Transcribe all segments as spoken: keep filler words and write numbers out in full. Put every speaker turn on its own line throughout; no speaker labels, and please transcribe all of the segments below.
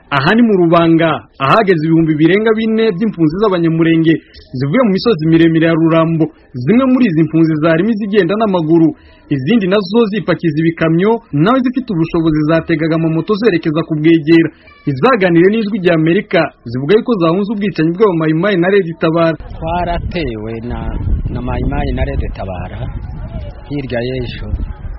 aha ni mu Rubanga ahageze ibihumbi birenga bine by'impunzi z'abanyamurenge zivuye mu misozi miremire ya Rurambo. Zimwe muri izi mpunzi zarimo izigenda n'amaguru, izindi nazo zipakiza ibikamyo, nawe zifite ubushobozi zategaga mu moto zerekeza ku Bwegera. Izaganire n'ijwi rya Amerika zivuga yuko zahunze ubwicanyi bw'abamayimayi na Red Tabara.
Twaratewe na na mayimayi na Red Tabara hirya y'ejo.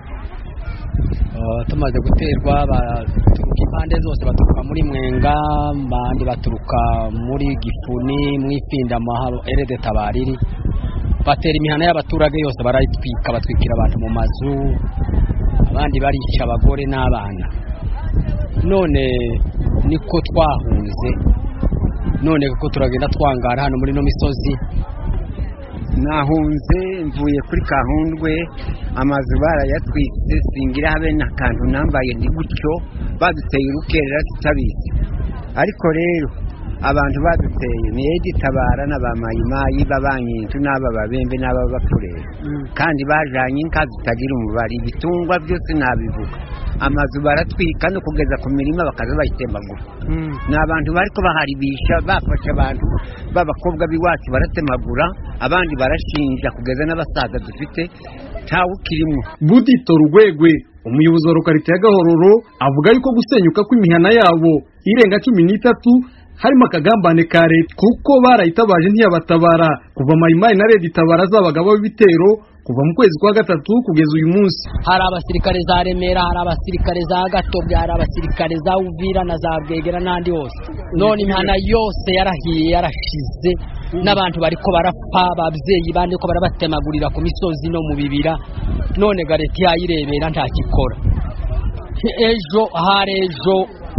Uh, tumaze guterwa baturuka impande zose, baturuka muri Mwenga, bandi baturuka muri Gifuni, mwipinda mahabo Red Tabariri, batera imihana y'abaturage yose barayitwika, batwikira abantu mu mazu, abandi barica abagore n'abana. None niko twahunze, none kuko turagenda twangara hano muri no misozi.
Nahunze mvuye kuri Kahundwe, amazu barayatwitse, singira habe nakantu nambaye ndi gutyo, baduteye urukerera tutabizi. Ariko rero abantu baduteye ni Red Tabara n'abamayimayi babanyintu n'aba babembe n'aba bapfurera, mm. kandi bajanye inka zitagira umubari, ibitungwa byose nabivuga. Amazu baratwika no kugeza ku mirima bakaza bayitemagura. Mm. N'abantu bariko baharibisha, bafasha abantu babakobwa biwacu baratemagura, abandi barashinja kugeza n'abasaza dufite tawu kirimo.
Budito Rugwegwe, umuyobozi wa lokalite ya Gahororo, avuga yuko gusenyuka kw'imihana yabo irenga cumi n'itatu harimo akagambane ka leta, kuko barayitabaje ntiyabatabara kuva mayimayi na Red Tabara zabagabo b'ibitero kuva mu kwezi kwa gatatu kugeza uyu munsi.
Hari abasirikare za Remera, hari abasirikare za Gatobwe, hari abasirikare za Uvira na za Bwegera n'andi hose. None imihana yose yarahiye, yarashize, n'abantu bariko barapfa, babyeyi bandi ko barabatemagurira ku misozi no mu bibira. None gareti yayirebera nta kikora. Ejo harejo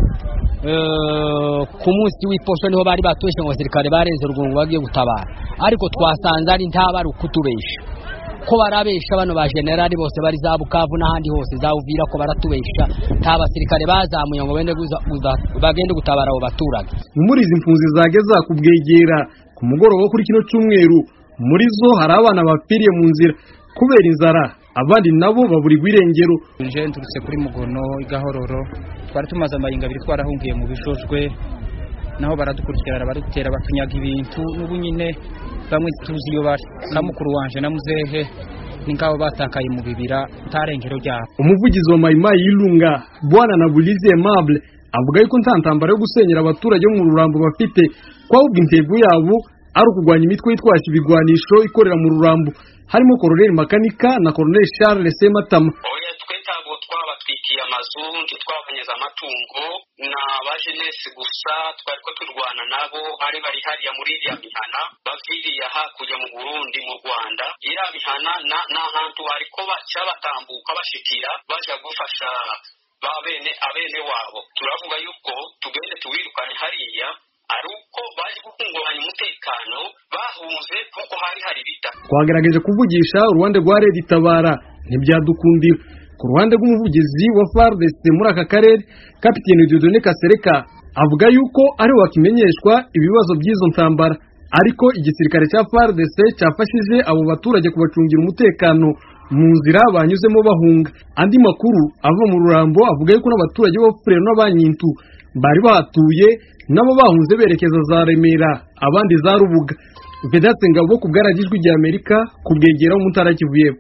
Uh, ku munsi w'iposho niho bari batoshe ngo abasirikare barenze Rugungu bagiye gutabara, ariko twasanze ari ntabari ukutubesha ko barabesha bano ba generali bose bari za Bukavu n'ahandi hose za Uvira, ko baratubesha nta basirikare bazamuye ngo bende bagende gutabara abo baturage.
Muri izi mpunzi zageza ku Bwegera ku mugoroba kuri kino cyumweru, muri zo hari abana bapfiriye mu nzira kubera inzara, abandi nabo baburirwa irengero.
Nje nturutse kuri Mugono Igahororo, twari tumaze amayinga abiri twarahungiye mu bijojwe, naho baradukurikirana barutera batunyaga ibintu, n'ubu nyine bamwe tuzi yo bari kamukuru wanje na muzehe ningabo batakaye mu bibira tarengero ryabo.
Umuvugizi wa mayimayi y'Ilunga Bwana Nabulize Aimable avuga yuko ntantambara yo gusenyera abaturage mu Rurambo bafite, kwa ubwo intego yabo ari ukugwanya imitwe yitwaje ibigwanisho ikorera mu Rurambo, harimo Colonel Makanika na Colonel Charles Sematama.
Oya twetabo twabatwikiye amazu, ntitwabanyeza amatungo na bajenesi gusa, twari ko turwana nabo, ari bari hariya muri iriya mihana baviriye aha kujya mu Burundi mu Rwanda. Iriya mihana na n'ahantu ariko baca batambuka bashikira baje gufasha babene abene wabo. Turavuga yuko tugende tuwirukane hariya aruko baje gukunguranya umutekano, bahunze kuko hari hari bita.
Twagerageje kuvugisha uruhande rwa Red Tabara ntibyadukundira. Ku ruhande rw'umuvugizi wa F A R D C muri aka karere, Kapiteni Dieudonné Kasereka avuga yuko ari wakimenyeshwa ibibazo by'izo ntambara, ariko igisirikare cya F A R D C cyafashije abo baturage kubacungira umutekano mu nzira banyuzemo bahunga. Andi makuru ava mu Rurambo avuga yuko n'abaturage b'Abafurero n'Abanyintu bari bahatuye nabo bahunze berekeza za Remera, abandi za Rubuga. Vedaste Ngabo ku bwaragijwe rya Amerika ku Bwegera mu Ntara Kivu y'Epfo.